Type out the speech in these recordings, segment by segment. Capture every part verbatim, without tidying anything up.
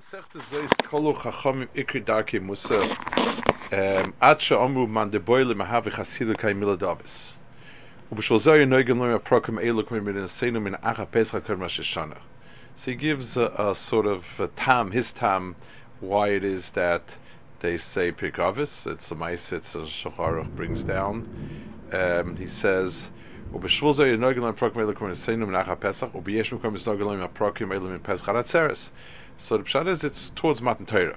Masechta Zois Kolu Chachamim Ikri Darkei Musa Ad She'amru Man Deboile Mahavi Chasidu Kai Miladabis Ubishol Zoyer Neugen Loim Aprokim Eilu Kmei Min Seinu Min Acha Pesach Kol Rosh Hashanah. So he gives a, a sort of a tam, his tam, why it is that they say Pirkavis. It's a mice, it's a Shacharach brings down. Um, he says, Ubishol Zoyer Neugen Loim Aprokim Eilu Kmei Min Seinu Min Acha Pesach Ubiyesh Mukom Misneugen Loim Aprokim Eilu Min Pesach Haratzeres. So the pshat is it's towards Matan Torah.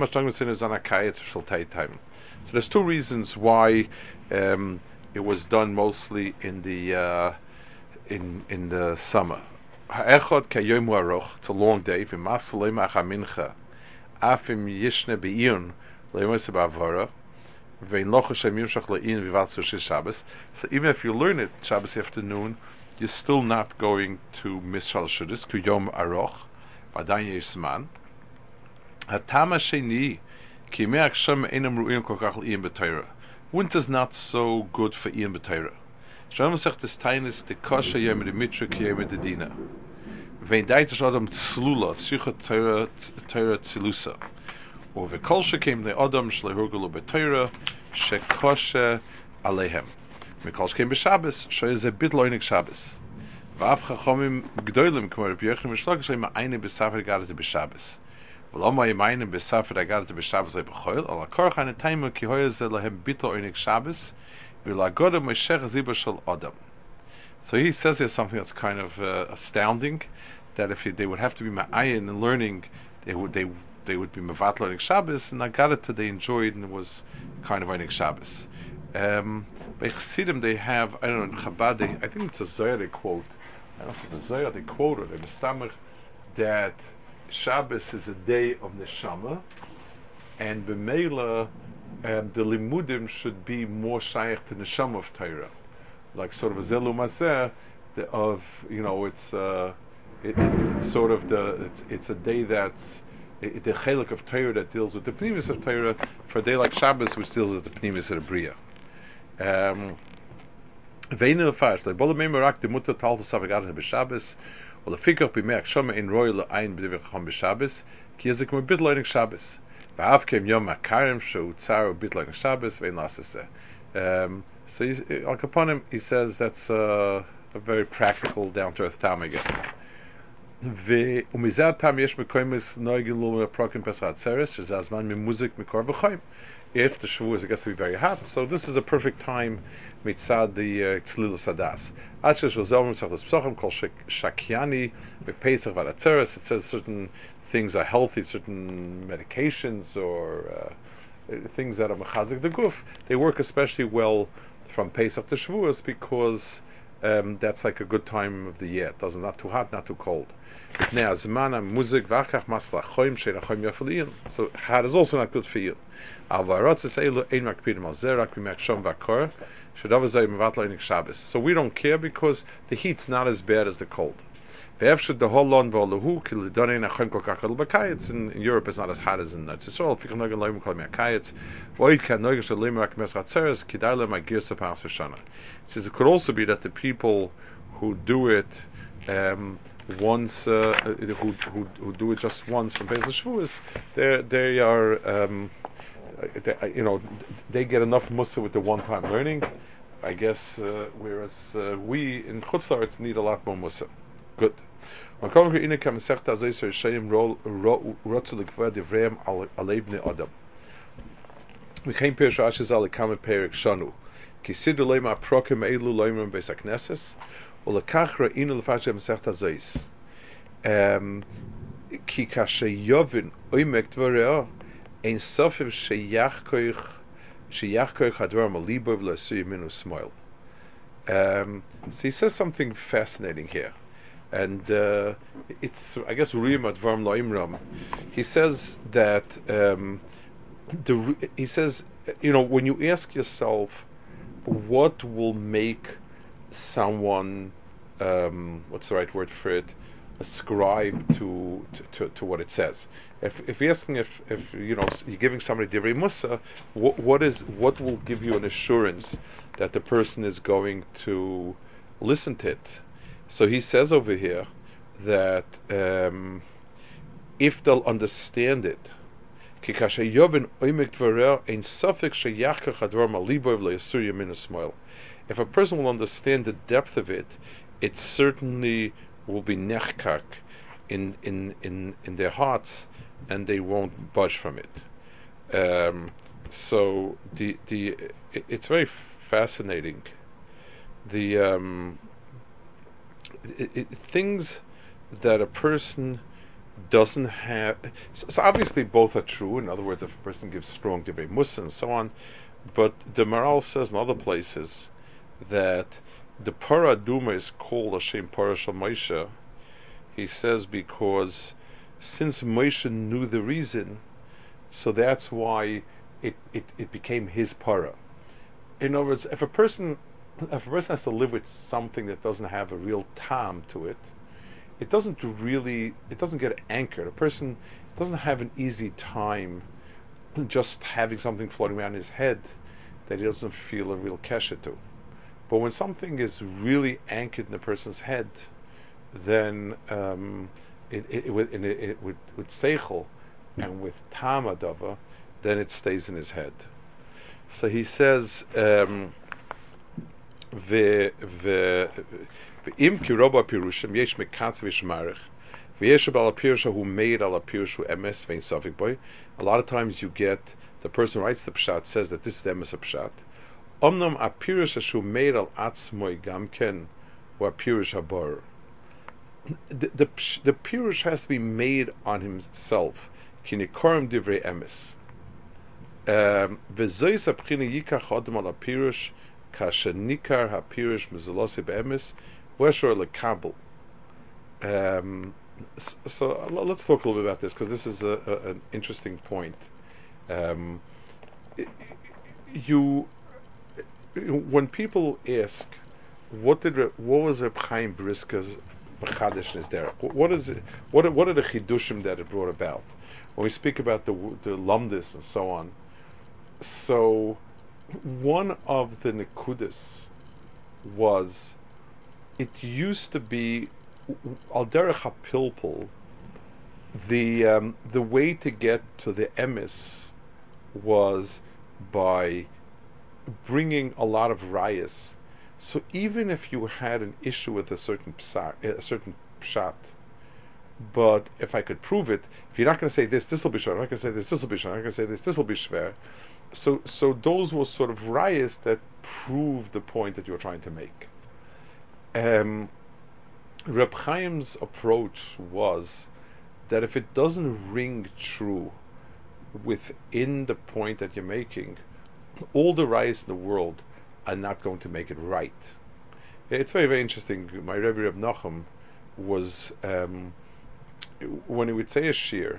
So there's two reasons why um, it was done mostly in the uh, in in the summer. Ha'echad kayom aroch. It's a long day. V'masalem achamincha. Afim yishne beiyun le'yomos ba'avara. Ve'inloch Hashem yimshach le'in v'vatzu shel Shabbos. So even if you learn it Shabbos afternoon, you're still not going to miss Shalosh Shudas. Kayom aroch. עדיין יש זמן. הטעם השני, כי ימי הגשם אינם ראויים כל כך לעיין בתורה. Winter is not so good for עיין בתורה. שלום מסכת הסטיינס, דקושי ימי דמיטרי כימי דדינה. ואין דייט יש אדם צלולה, צריכה תורה צילוסה. ובכל שכם בני אדם שלהורגלו בתורה, שקושי עליהם. מכל שכם בשבס, שזה ביטל עונג שבס. ואף חכמים גדולים כמו רבי יוחנן משלג שהם מעיינים בספר הגדת בשבס. ולמה הם מעיינים בספר הגדת בשבס זה בכל, על הכורח הנתיימו כי הוי זה להם ביטל עונג שבס, ולאגודה מושך זיבה של אדם. So he says here something that's kind of uh, astounding, that if they would have to be ma'ayin and learning, they would they they would be mevat learning Shabbos, and Agadata they enjoyed and it was kind of learning Shabbos. Um, by Chassidim they have, I don't know, in Chabad, they, I think it's a Zohar they quote, I don't know if it's a Zohar they quote, or they mistamach that Shabbos is a day of Neshama, and B'meila, um, the Limudim should be more shaykh to Neshama of Torah, like sort of a Zelu Mazeh, of, you know, it's, uh, it, it, it's sort of the, it's, it's a day that's, it, the chelik of Torah that deals with the pnimis of Torah, for a day like Shabbos, which deals with the pnimis of the Bria. Um, Veinu lefash lebol meimerak de mutter talt savagat b'Shabbos, or the fikach b'meach shoma in royal ein b'divrei chacham b'Shabbos, ki yezik mo bit learning Shabbos. Va'av kem yom hakarim shu tzar bit learning Shabbos vein lasaseh. Um, so he's, Al Kaponim, he says that's uh, a very practical, down-to-earth time, I guess. Ve'umizad tam yesh mekoymes noigin lo meprokim pesach atzeres shezazman mimuzik mikor v'choyim. If the Shavuos it gets to be very hot, so this is a perfect time mitzad the tzlilu sadas. Achas v'zomer tzachos psochim kol shakyani b'pesach v'atzeres. It says certain things are healthy, certain medications or uh, things that are mechazik the guf. They work especially well from Pesach to Shavuos because um, that's like a good time of the year. It doesn't not too hot, not too cold. So hot is also not good for you. So we don't care because the heat's not as bad as the cold. It's in, in Europe it's not as hot as in Israel. It says it could also be that the people who do it um, once, uh, who, who who do it just once from Pesach Shavuos, they they are um, they, you know they get enough mussar with the one-time learning, I guess. Uh, whereas uh, we in Chutz La'aretz need a lot more mussar. Good. We came here Shashis Ali Kamet Perik Shanu. Kisidu Lema Prokim Eilu Loimrim Beis HaKnesses. ולקח ראינו לפרשת מסכת הזויס. כי כאשר יובן עומק דבריה, אין סופם שייך כוח, שייך כוח הדבר מליבו ולא עשוי ממנו שמאל. So he says something fascinating here. And uh, it's, I guess, Uriyim Advarim Loimram. He says that, um, the, he says, you know, when you ask yourself, what will make someone, um, what's the right word for it, ascribe to to, to, to what it says. If if you're asking if, if you know you're giving somebody divrei musa, what what is what will give you an assurance that the person is going to listen to it? So he says over here that um, if they'll understand it. If a person will understand the depth of it, it certainly will be nechkak in in in in their hearts, and they won't budge from it. Um, so the the it, it's very fascinating. The um, it, it, things that a person doesn't have. So, so obviously both are true. In other words, if a person gives strong divrei mussar and so on, but the Maral says in other places that the Parah Aduma is called Hashem Parah Shel Moshe. He says because since Moshe knew the reason, so that's why it, it, it became his Parah. In other words, if a person if a person has to live with something that doesn't have a real tam to it, it doesn't really, it doesn't get anchored. A person doesn't have an easy time just having something floating around his head that he doesn't feel a real kesher to. But when something is really anchored in a person's head, then um, it, it, it, it, it, it, with, with seichel and with tam adava, then it stays in his head. So he says, um, ve, ve, Im kiroba pirushim yesh mekatz v'shmarich v'yesh bal pirusha who made al pirushu emes vein safik boy. A lot of times you get the person who writes the pshat says that this is the emes of pshat. Omnam a pirusha shu made al atzmoi gamken wa pirush habor. The the the pirush has to be made on himself. Kinikorim divrei emes. V'zois apchina yikach adam al pirush kashenikar ha pirush mezolosi be'emes. Lekabel. Um, so let's talk a little bit about this because this is a, a, an interesting point. Um, you, when people ask, what did what was Reb Chaim Briska's b'chadishness there? What is it? What what are the chidushim that it brought about? When we speak about the the lumdis and so on, so one of the nekudas was. It used to be al derech hapilpul. The um, the way to get to the emes was by bringing a lot of rayas. So even if you had an issue with a certain psa, a certain pshat, but if I could prove it, if you're not going to say this, this will be shver. I'm not going to say this, this will be shver. I'm not going to say this, this will be shver. So so those were sort of rayas that proved the point that you were trying to make. Um, Reb Chaim's approach was that if it doesn't ring true within the point that you're making, all the rayas in the world are not going to make it right. It's very, very interesting. My Rebbe Reb Nachum was, um, when he would say a shir,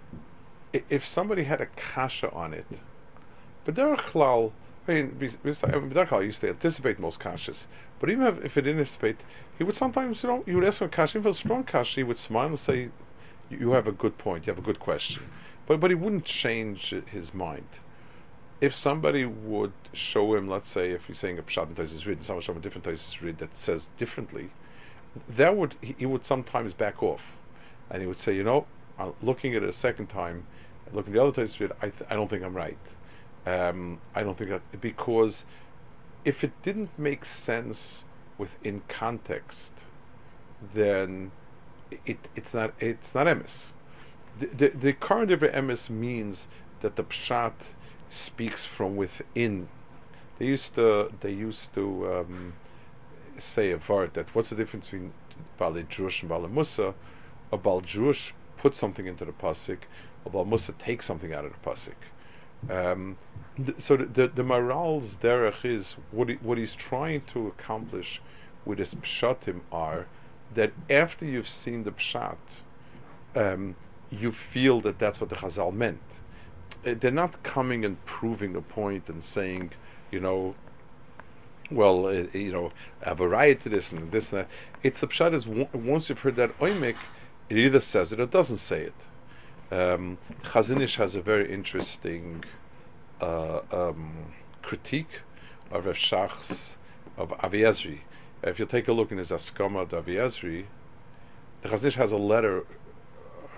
if somebody had a kasha on it, but there are chlal, I mean, I used to anticipate most kashas, but even if, if it didn't anticipate, he would sometimes, you know, you would ask him a kasha, even if it was a strong kasha, he would smile and say, you have a good point, you have a good question. But but he wouldn't change his mind. If somebody would show him, let's say, if he's saying a pshat in Taisus Rid, and someone show him a different Taisus Rid that says differently, that would he, he would sometimes back off, and he would say, you know, uh, looking at it a second time, looking at the other Taisus Rid, I th- I don't think I'm right. Um, I don't think that, because if it didn't make sense within context, then it it's not it's not emes. The the, the current of emes means that the pshat speaks from within. They used to they used to um, say a vart that what's the difference between Bali Drush and Bali Musa? A Bal Drush puts something into the pasuk, a Bal Musa takes something out of the pasuk. Um, th- so the, the the Maral's derech is what he, what he's trying to accomplish with his pshatim are that after you've seen the pshat, um, you feel that that's what the Chazal meant. Uh, they're not coming and proving a point and saying, you know, well, uh, you know, a variety to this and this and that. It's the pshat is w- once you've heard that oimik, it either says it or doesn't say it. Um, Chazon Ish has a very interesting uh, um, critique of Rav Shach's of Avi Ezri. If you take a look in his Askama of Avi Ezri, the Chazon Ish has a letter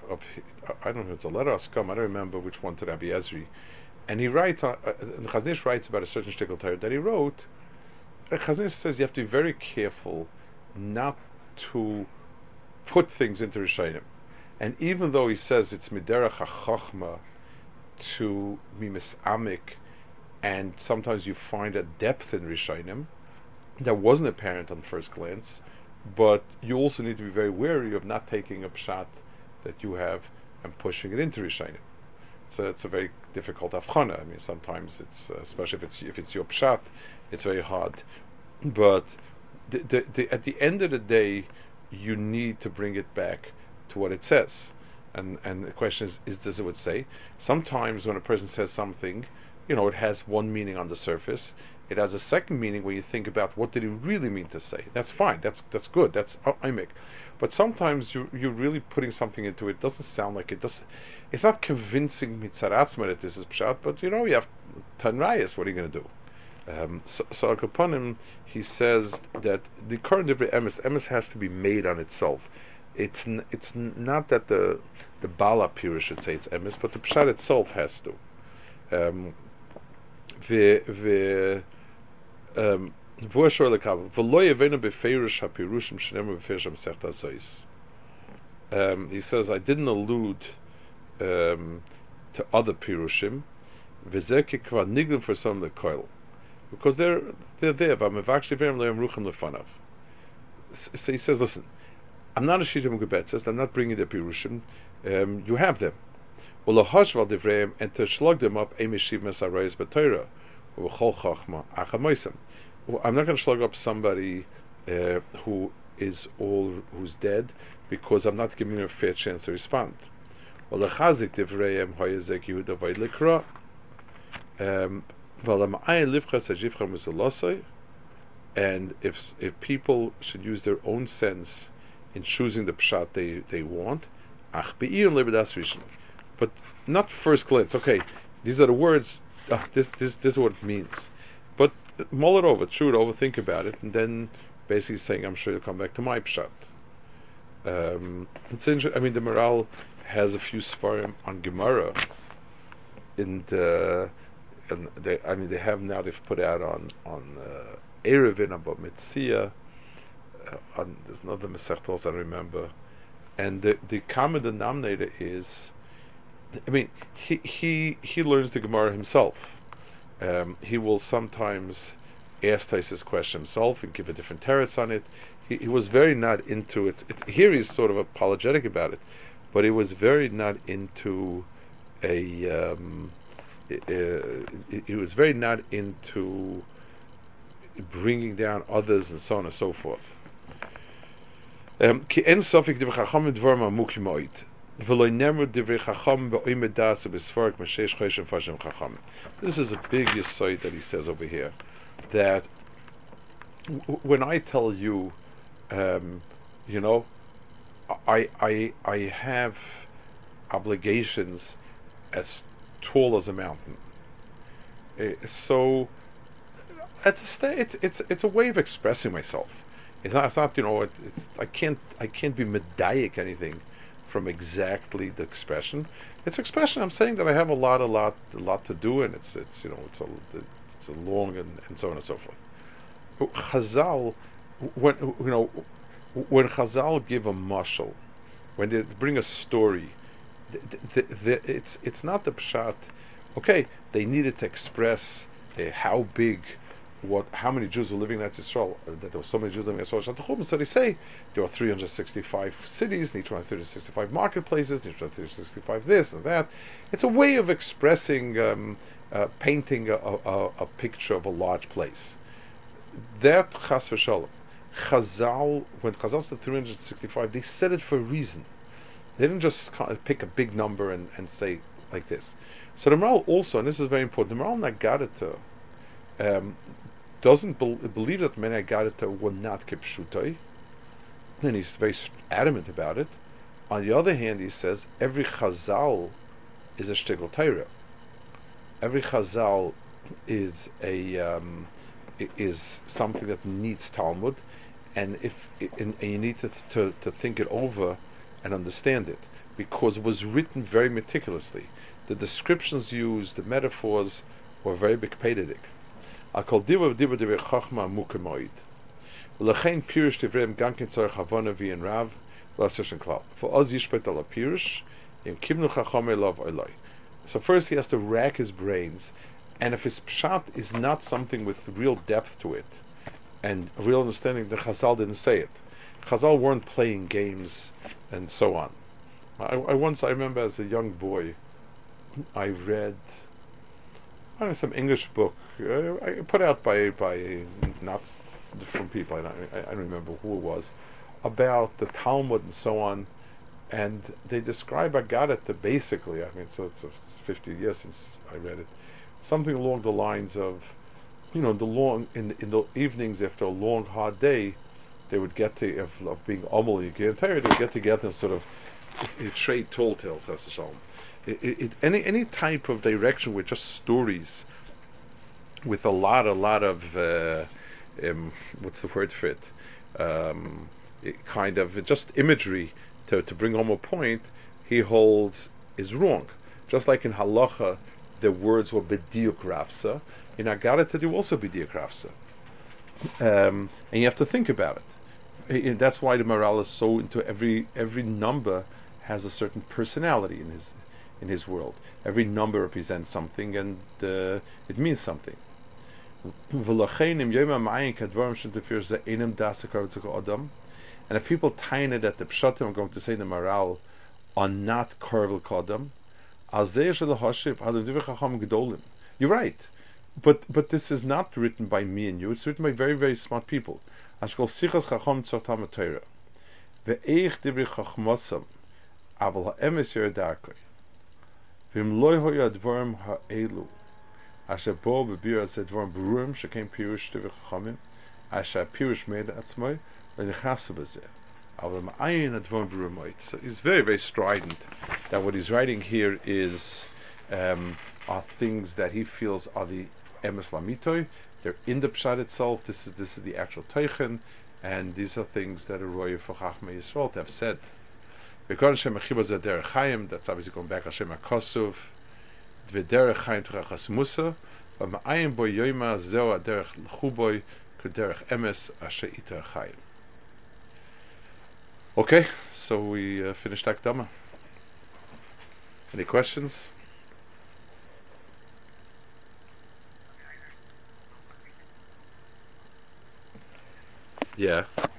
of I don't know if it's a letter or scum. I don't remember which one to Rabbi Ezri, and he writes. Uh, and Chazon Ish writes about a certain shtickle Torah that he wrote. Chazon Ish says you have to be very careful not to put things into Rishonim, and even though he says it's miderach hachachma to be misamik, and sometimes you find a depth in Rishonim that wasn't apparent on first glance, but you also need to be very wary of not taking a pshat that you have and pushing it into Rishonim. So it's a very difficult avchana. I mean, sometimes it's, uh, especially if it's if it's your pshat, it's very hard. But the, the, the, at the end of the day, you need to bring it back to what it says. And and the question is, is does it what say? Sometimes when a person says something, you know, it has one meaning on the surface. It has a second meaning when you think about what did he really mean to say. That's fine. That's that's good. That's oimik. But sometimes you you're really putting something into it. It doesn't sound like it does. It's not convincing mitzaratzma that this is pshat. But you know, you have tanrayas. What are you going to do? Um, so, so upon him, he says that the current divrei emes emes has to be made on itself. It's n- it's n- not that the the bala pira should say it's emes, but the pshat itself has to. Um, ve ve um, he says, I didn't allude um, to other pirushim, for some of the koil, because they're they're there. So he says, listen, I'm not a shitam gebetzes. I'm not bringing the pirushim. Um, you have them. And to slug them up, I'm not going to slug up somebody uh, who is all who's dead, because I'm not giving him a fair chance to respond. Um, and if if people should use their own sense in choosing the pshat they, they want, but not first glance. Okay, these are the words. Uh, this this this is what it means. But mull it over, chew it over, think about it, and then basically saying, "I'm sure you'll come back to my pshat." Um, it's interesting. I mean, the Maral has a few svarim on Gemara. In the, and they, I mean, they have now. They've put out on on uh, Erevin about Metzia. Uh, on, there's another Masechtos I remember, and the the common denominator is, I mean, he he he learns the Gemara himself. Um, he will sometimes ask Taisa's question himself and give a different teretz on it. He, he was very not into it. it. Here he's sort of apologetic about it, but he was very not into a. Um, uh, he was very not into bringing down others and so on and so forth. Um, this is a big yisoid that he says over here, that w- when I tell you, um, you know, I, I, I have obligations as tall as a mountain. Uh, so it's a sta- it's it's it's a way of expressing myself. It's not, it's not you know, it, it's, I can't I can't be medaic anything from exactly the expression. It's expression. I'm saying that I have a lot, a lot, a lot to do, and it's it's you know it's a it's a long and, and so on and so forth. Chazal, when you know when Chazal give a mashal, when they bring a story, the, the, the, it's it's not the pshat. Okay, they needed to express uh, how big. What? How many Jews were living in Eretz Yisrael? Uh, that there were so many Jews living in Yisrael. So they say there are three hundred sixty-five cities, and each one has three hundred sixty-five marketplaces, and each one has three hundred sixty-five this and that. It's a way of expressing, um, uh, painting a, a, a picture of a large place. That Chas v'Shalom, Chazal, when Chazal said three hundred sixty-five, they said it for a reason. They didn't just pick a big number and, and say like this. So the Maral also, and this is very important, the Maral Nagadata, um, doesn't be- believe that many Agadita were not kipshutai, and he's very adamant about it. On the other hand, he says every Chazal is a shtigl Torah. Every Chazal is a um, is something that needs Talmud, and if and, and you need to, to to think it over and understand it. because it was written very meticulously. The descriptions used, the metaphors, were very bikpedidik. Akol diva diva diva chachma mukemoid. V'lechein pirish tivreim gankin tzorch havana v'yin rav v'aseshen klal. V'oz yishpet ala pirish im kibnu chachame lov oloi. So first he has to rack his brains, and if his pshat is not something with real depth to it, and a real understanding, then Chazal didn't say it. Chazal weren't playing games and so on. I, I once, I remember as a young boy, I read I don't know, some English book uh, I put out by by not from people, I don't, I, I don't remember who it was, about the Talmud and so on, and they describe Agadah basically, I mean, so it's, it's fifty years since I read it, something along the lines of, you know, the long in in the evenings after a long hard day, they would get to of, of being Omel Yigei Torah, they would get together and sort of it, it trade tall tales, Chas v'Shalom. It, it, it, any any type of direction with just stories, with a lot a lot of uh, um, what's the word for it, um, it kind of just imagery to to bring home a point, he holds is wrong. Just like in halacha, the words were b'diuk rafsa. In Agadah they do also b'diuk rafsa, um, and you have to think about it. And that's why the Maral is so into every every number has a certain personality in his in his world. Every number represents something, and uh, it means something. And if people tie it that the pshatim, I'm going to say the Maral, are not korvel kodam, you're right, but but this is not written by me and you. It's written by very very smart people. Ashkol sichas chacham tzortam Torah, ve'eich divri chachmosam, aval ha'emes yeradarkoi, v'im loy hoya dvorim ha'elu, asher bo bebir az dvorim berurim shekem pirush divri chachamim, asher pirush made atzmoi, v'nechasu b'zeh. So he's very, very strident that what he's writing here is um, are things that he feels are the emes lamitoy. They're in the pshat itself. This is this is the actual teichen, and these are things that are roy for Chachmei Yisrael to have said. Because Hashem Achiba Zeder Chaim, that's obviously going back Hashem Akosov, V'derech Chaim Terachas Musa, V'ma'ayim Bo Yoyma Zeo Aderech L'chuboy K'derech Emes Asher Iter Chaim. Okay, so we uh, finished Akdama. Any questions? Yeah.